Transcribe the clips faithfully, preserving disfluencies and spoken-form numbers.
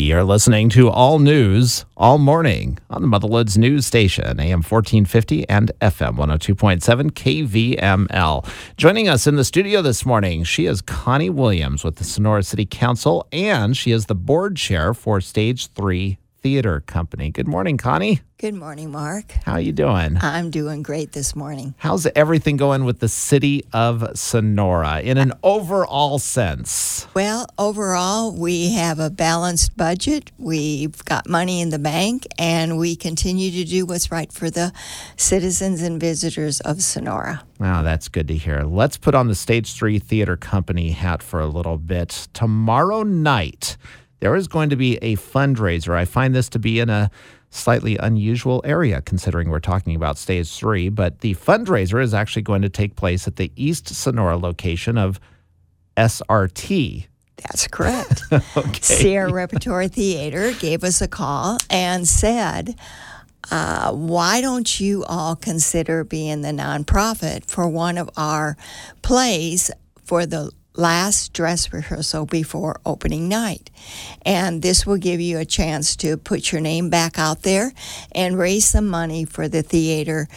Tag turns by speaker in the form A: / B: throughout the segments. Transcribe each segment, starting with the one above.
A: You're listening to All News All Morning on the Motherwoods News Station, A M fourteen fifty and F M one oh two point seven K V M L. Joining us in the studio this morning, she is Connie Williams with the Sonora City Council, and she is the board chair for Stage three Theater Company. Good morning, Connie.
B: Good morning, Mark.
A: How are you doing?
B: I'm doing great this morning.
A: How's everything going with the city of Sonora in an overall sense?
B: Well, overall, we have a balanced budget. We've got money in the bank, and we continue to do what's right for the citizens and visitors of Sonora.
A: Wow, that's good to hear. Let's put on the Stage three Theater Company hat for a little bit. Tomorrow night, there is going to be a fundraiser. I find this to be in a slightly unusual area considering we're talking about Stage three, but the fundraiser is actually going to take place at the East Sonora location of S R T.
B: That's correct.
A: Okay.
B: Sierra Repertory Theater gave us a call and said, uh, why don't you all consider being the nonprofit for one of our plays for the last dress rehearsal before opening night. And this will give you a chance to put your name back out there and raise some money for the theater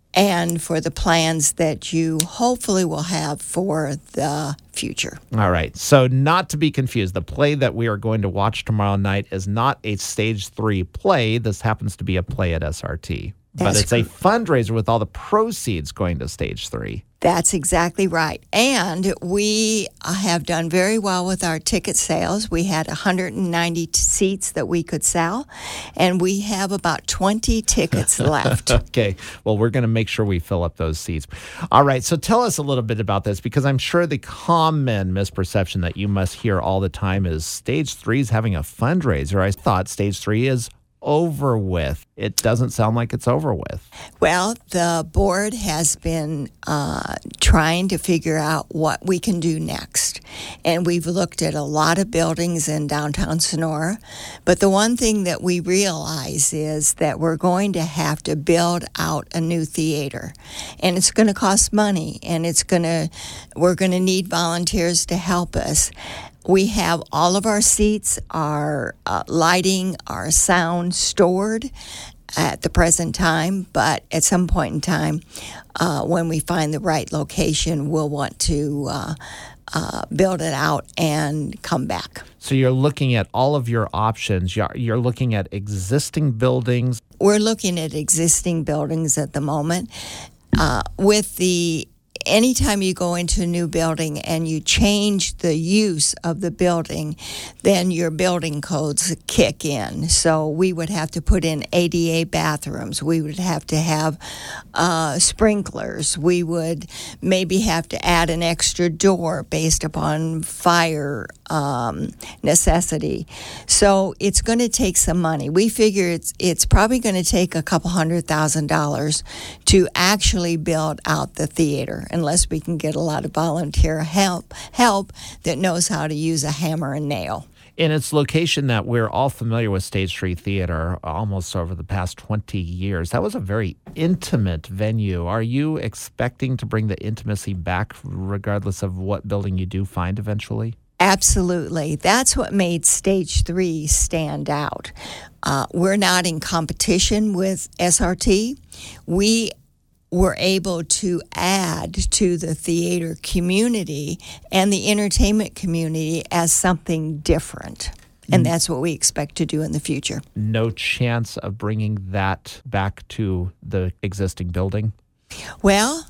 B: and for the plans that you hopefully will have for the future.
A: All right. So not to be confused, the play that we are going to watch tomorrow night is not a Stage three play. This happens to be a play at S R T. But
B: That's
A: it's a fundraiser with all the proceeds going to Stage three.
B: That's exactly right. And we have done very well with our ticket sales. We had one hundred ninety seats that we could sell, and we have about twenty tickets left.
A: Okay. Well, we're going to make sure we fill up those seats. All right. So tell us a little bit about this, because I'm sure the common misperception that you must hear all the time is Stage three is having a fundraiser. I thought Stage three is over with. It doesn't sound like it's over with.
B: Well, the board has been uh, trying to figure out what we can do next. And we've looked at a lot of buildings in downtown Sonora. But the one thing that we realize is that we're going to have to build out a new theater. And it's going to cost money. And it's going to, we're going to need volunteers to help us. We have all of our seats, our uh, lighting, our sound stored at the present time, but at some point in time, uh, when we find the right location, we'll want to uh, uh, build it out and come back.
A: So you're looking at all of your options. You're, you're looking at existing buildings.
B: We're looking at existing buildings at the moment. Uh, with the Anytime you go into a new building and you change the use of the building, then your building codes kick in. So we would have to put in A D A bathrooms. We would have to have uh, sprinklers. We would maybe have to add an extra door based upon fire um, necessity. So it's going to take some money. We figure it's it's probably going to take a couple hundred thousand dollars to actually build out the theater, unless we can get a lot of volunteer help help that knows how to use a hammer and nail.
A: In its location that we're all familiar with, Stage three Theater, almost over the past twenty years, that was a very intimate venue. Are you expecting to bring the intimacy back regardless of what building you do find eventually?
B: Absolutely. That's what made Stage three stand out. Uh, we're not in competition with S R T. We were able to add to the theater community and the entertainment community as something different. And that's what we expect to do in the future.
A: No chance of bringing that back to the existing building?
B: Well,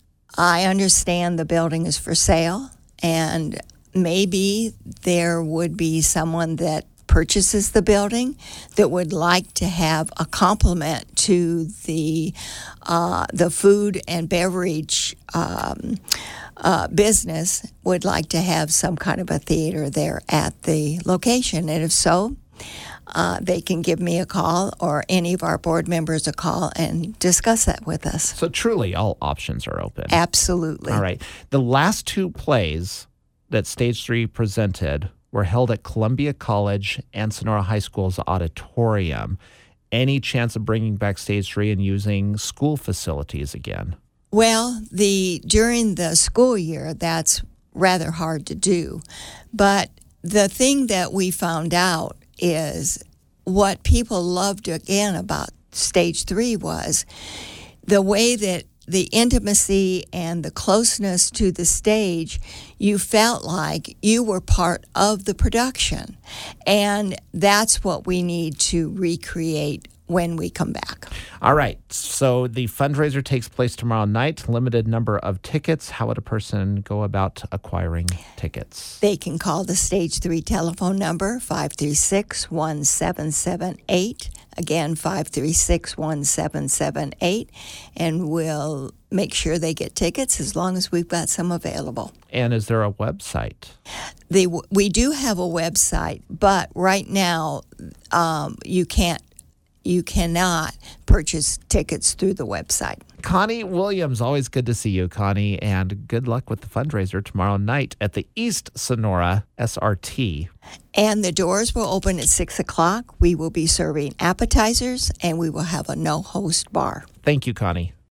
B: I understand the building is for sale, and maybe there would be someone that purchases the building that would like to have a complement to the uh, the food and beverage um, uh, business, would like to have some kind of a theater there at the location. And if so, uh, they can give me a call or any of our board members a call and discuss that with us.
A: So truly, all options are open.
B: Absolutely.
A: All right. The last two plays that Stage three presented were held at Columbia College and Sonora High School's auditorium. Any chance of bringing back Stage three and using school facilities again?
B: Well, the during the school year, that's rather hard to do. But the thing that we found out is what people loved again about Stage Three was the way that the intimacy and the closeness to the stage, you felt like you were part of the production. And that's what we need to recreate when we come back.
A: All right. So the fundraiser takes place tomorrow night. Limited number of tickets. How would a person go about acquiring tickets?
B: They can call the Stage three telephone number, five three six, one seven seven eight. Again, five three six, one seven seven eight. And we'll make sure they get tickets as long as we've got some available.
A: And is there a website?
B: They, we do have a website, but right now um, you can't You cannot purchase tickets through the website.
A: Connie Williams, always good to see you, Connie, and good luck with the fundraiser tomorrow night at the East Sonora S R T.
B: And the doors will open at six o'clock. We will be serving appetizers, and we will have a no-host bar.
A: Thank you, Connie.